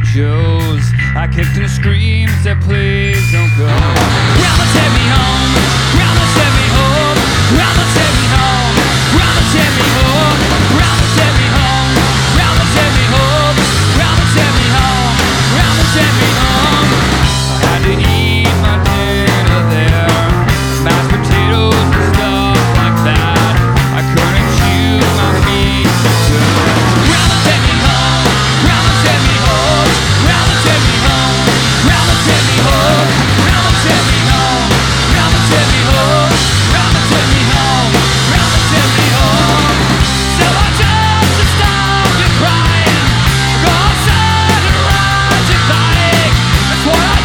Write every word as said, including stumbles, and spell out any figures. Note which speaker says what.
Speaker 1: Joe's. I kicked and screamed, said please don't go. Grandma, take me home.